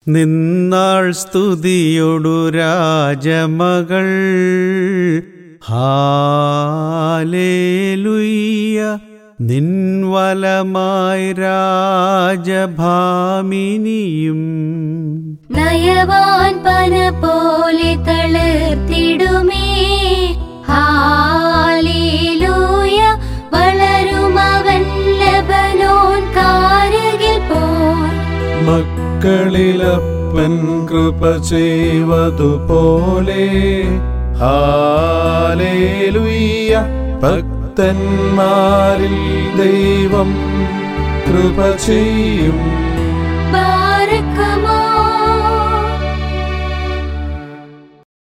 നിന്നാൾ സ്തുതിയൊടു രാജമകൾ hallelujah. നിൻവലമായി രാജഭാമിനിയും നയവാൻ പന പോലെ തളിർത്തിടുമേ. Hallelujah. വളരുമവൻ Lebanon കാരകിൽ പോൽ. മക്കളിലപ്പൻ കൃപ ചെയ്വതുപോലെ ഹാലേലൂയ. ഭക്തന്മാരിൽ ദൈവം കൃപ ചെയ്യും.